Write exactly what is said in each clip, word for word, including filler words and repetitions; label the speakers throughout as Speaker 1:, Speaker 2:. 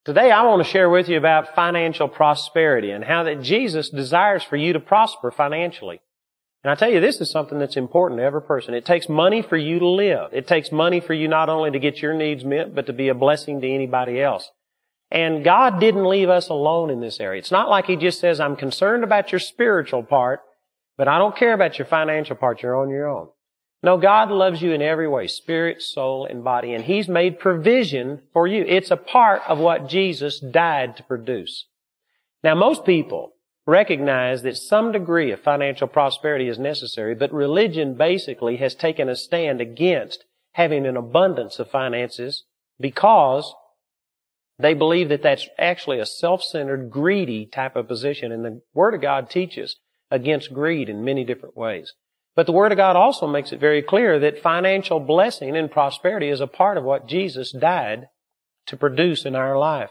Speaker 1: Today I want to share with you about financial prosperity and how that Jesus desires for you to prosper financially. And I tell you, this is something that's important to every person. It takes money for you to live. It takes money for you not only to get your needs met, but to be a blessing to anybody else. And God didn't leave us alone in this area. It's not like He just says, I'm concerned about your spiritual part, but I don't care about your financial part. You're on your own. No, God loves you in every way, spirit, soul, and body, and He's made provision for you. It's a part of what Jesus died to produce. Now, most people recognize that some degree of financial prosperity is necessary, but religion basically has taken a stand against having an abundance of finances because they believe that that's actually a self-centered, greedy type of position, and the Word of God teaches against greed in many different ways. But the Word of God also makes it very clear that financial blessing and prosperity is a part of what Jesus died to produce in our life.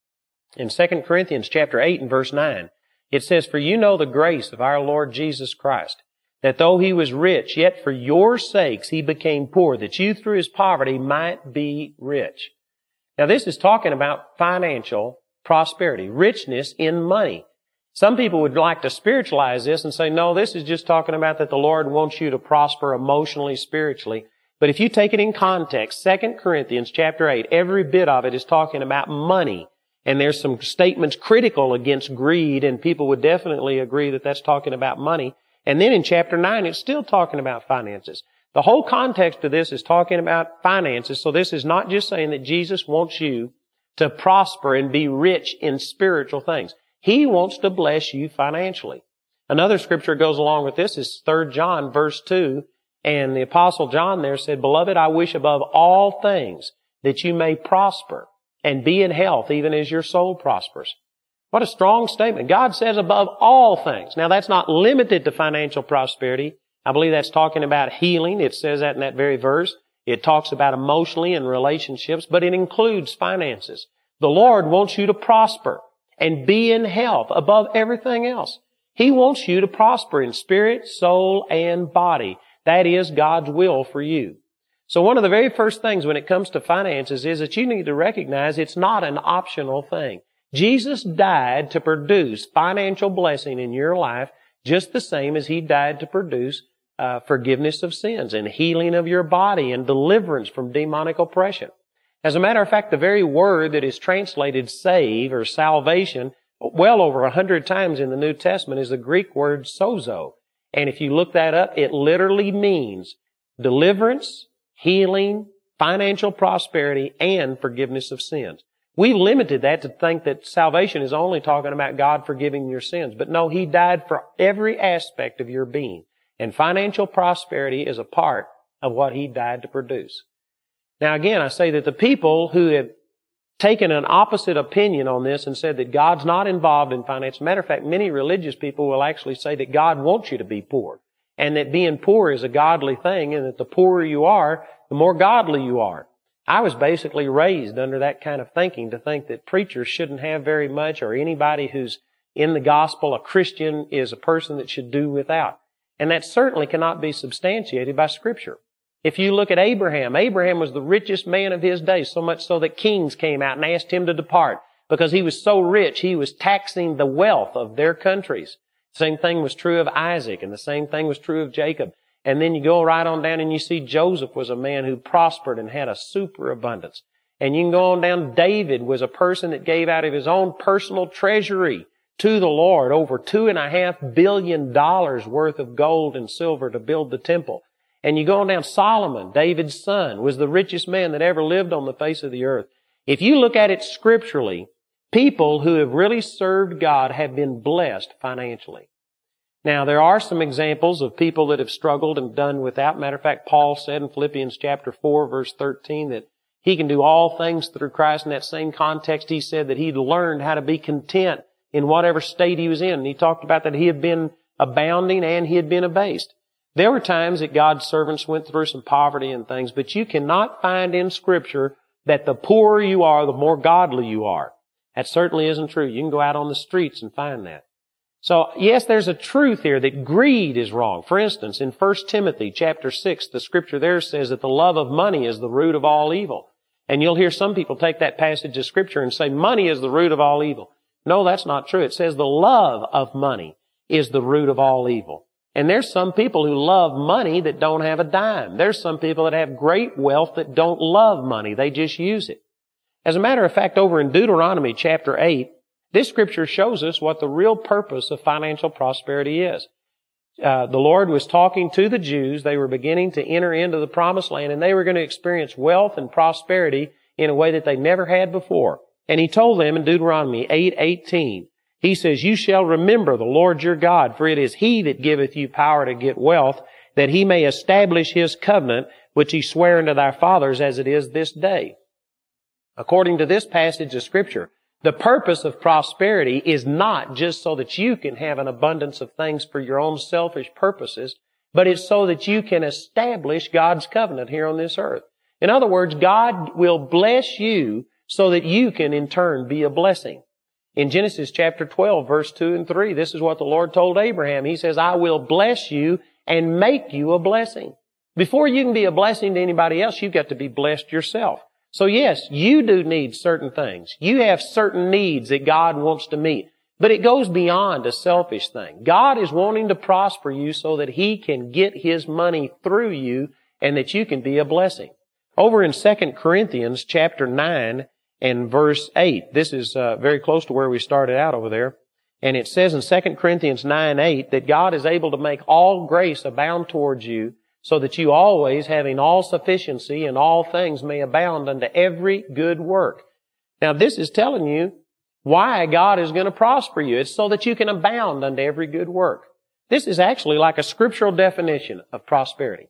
Speaker 1: In Second Corinthians chapter eight and verse nine, it says, For you know the grace of our Lord Jesus Christ, that though He was rich, yet for your sakes He became poor, that you through His poverty might be rich. Now this is talking about financial prosperity, richness in money. Some people would like to spiritualize this and say, no, this is just talking about that the Lord wants you to prosper emotionally, spiritually. But if you take it in context, Second Corinthians chapter eight, every bit of it is talking about money. And there's some statements critical against greed, and people would definitely agree that that's talking about money. And then in chapter nine, it's still talking about finances. The whole context of this is talking about finances. So this is not just saying that Jesus wants you to prosper and be rich in spiritual things. He wants to bless you financially. Another scripture goes along with this is Third John verse two. And the Apostle John there said, Beloved, I wish above all things that you may prosper and be in health even as your soul prospers. What a strong statement. God says above all things. Now that's not limited to financial prosperity. I believe that's talking about healing. It says that in that very verse. It talks about emotionally and relationships, but it includes finances. The Lord wants you to prosper and be in health above everything else. He wants you to prosper in spirit, soul, and body. That is God's will for you. So one of the very first things when it comes to finances is that you need to recognize it's not an optional thing. Jesus died to produce financial blessing in your life just the same as He died to produce uh, forgiveness of sins and healing of your body and deliverance from demonic oppression. As a matter of fact, the very word that is translated save or salvation well over a hundred times in the New Testament is the Greek word sozo. And if you look that up, it literally means deliverance, healing, financial prosperity, and forgiveness of sins. We've limited that to think that salvation is only talking about God forgiving your sins. But no, He died for every aspect of your being. And financial prosperity is a part of what He died to produce. Now again, I say that the people who have taken an opposite opinion on this and said that God's not involved in finance. Matter of fact, many religious people will actually say that God wants you to be poor and that being poor is a godly thing and that the poorer you are, the more godly you are. I was basically raised under that kind of thinking to think that preachers shouldn't have very much or anybody who's in the gospel, a Christian, is a person that should do without. And that certainly cannot be substantiated by Scripture. If you look at Abraham, Abraham was the richest man of his day, so much so that kings came out and asked him to depart because he was so rich, he was taxing the wealth of their countries. The same thing was true of Isaac, and the same thing was true of Jacob. And then you go right on down and you see Joseph was a man who prospered and had a superabundance. And you can go on down, David was a person that gave out of his own personal treasury to the Lord over two and a half billion dollars worth of gold and silver to build the temple. And you go on down, Solomon, David's son, was the richest man that ever lived on the face of the earth. If you look at it scripturally, people who have really served God have been blessed financially. Now, there are some examples of people that have struggled and done without. Matter of fact, Paul said in Philippians chapter four, verse thirteen, that he can do all things through Christ. In that same context, he said that he'd learned how to be content in whatever state he was in. And he talked about that he had been abounding and he had been abased. There were times that God's servants went through some poverty and things, but you cannot find in Scripture that the poorer you are, the more godly you are. That certainly isn't true. You can go out on the streets and find that. So, yes, there's a truth here that greed is wrong. For instance, in First Timothy chapter six, the Scripture there says that the love of money is the root of all evil. And you'll hear some people take that passage of Scripture and say money is the root of all evil. No, that's not true. It says the love of money is the root of all evil. And there's some people who love money that don't have a dime. There's some people that have great wealth that don't love money. They just use it. As a matter of fact, over in Deuteronomy chapter eight, this Scripture shows us what the real purpose of financial prosperity is. Uh, the Lord was talking to the Jews. They were beginning to enter into the Promised Land, and they were going to experience wealth and prosperity in a way that they never had before. And He told them in Deuteronomy eight eighteen, He says, "You shall remember the Lord your God, for it is He that giveth you power to get wealth, that He may establish His covenant, which He sware unto thy fathers as it is this day." According to this passage of Scripture, the purpose of prosperity is not just so that you can have an abundance of things for your own selfish purposes, but it's so that you can establish God's covenant here on this earth. In other words, God will bless you so that you can in turn be a blessing. In Genesis chapter twelve, verse two and three, this is what the Lord told Abraham. He says, "I will bless you and make you a blessing." Before you can be a blessing to anybody else, you've got to be blessed yourself. So yes, you do need certain things. You have certain needs that God wants to meet. But it goes beyond a selfish thing. God is wanting to prosper you so that He can get His money through you and that you can be a blessing. Over in Second Corinthians chapter nine and verse eight, this is uh, very close to where we started out over there. And it says in Second Corinthians nine eight that God is able to make all grace abound towards you, so that you always, having all sufficiency in all things, may abound unto every good work. Now, this is telling you why God is going to prosper you. It's so that you can abound unto every good work. This is actually like a scriptural definition of prosperity.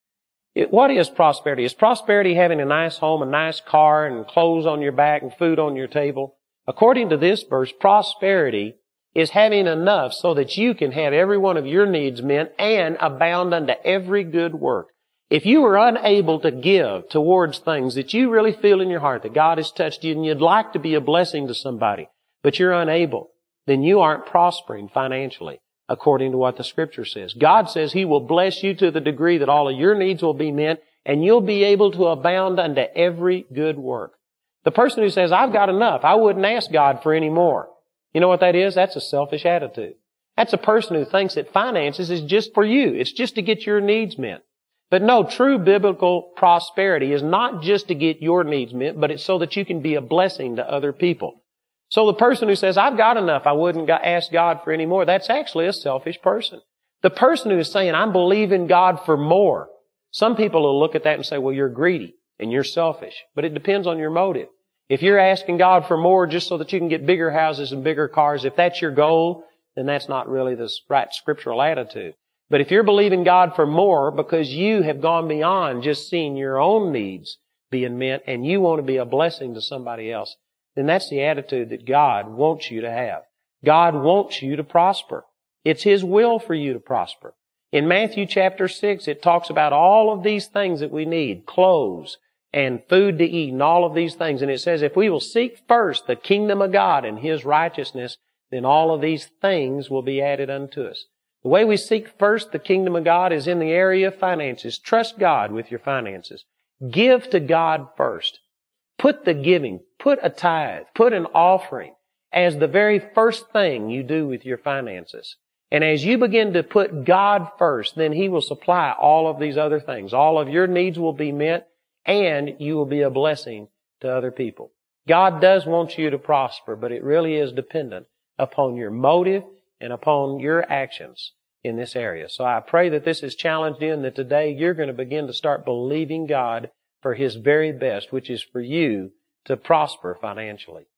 Speaker 1: It, what is prosperity? Is prosperity having a nice home, a nice car, and clothes on your back, and food on your table? According to this verse, prosperity is having enough so that you can have every one of your needs met and abound unto every good work. If you are unable to give towards things that you really feel in your heart that God has touched you and you'd like to be a blessing to somebody, but you're unable, then you aren't prospering financially according to what the Scripture says. God says He will bless you to the degree that all of your needs will be met and you'll be able to abound unto every good work. The person who says, "I've got enough, I wouldn't ask God for any more," you know what that is? That's a selfish attitude. That's a person who thinks that finances is just for you. It's just to get your needs met. But no, true biblical prosperity is not just to get your needs met, but it's so that you can be a blessing to other people. So the person who says, "I've got enough, I wouldn't ask God for any more," that's actually a selfish person. The person who is saying, "I'm believing God for more," some people will look at that and say, "Well, you're greedy and you're selfish." But it depends on your motive. If you're asking God for more just so that you can get bigger houses and bigger cars, if that's your goal, then that's not really the right scriptural attitude. But if you're believing God for more because you have gone beyond just seeing your own needs being met and you want to be a blessing to somebody else, then that's the attitude that God wants you to have. God wants you to prosper. It's His will for you to prosper. In Matthew chapter six, it talks about all of these things that we need, clothes, and food to eat and all of these things. And it says, if we will seek first the kingdom of God and His righteousness, then all of these things will be added unto us. The way we seek first the kingdom of God is in the area of finances. Trust God with your finances. Give to God first. Put the giving, put a tithe, put an offering as the very first thing you do with your finances. And as you begin to put God first, then He will supply all of these other things. All of your needs will be met, and you will be a blessing to other people. God does want you to prosper, but it really is dependent upon your motive and upon your actions in this area. So I pray that this is challenged in that today you're going to begin to start believing God for His very best, which is for you to prosper financially.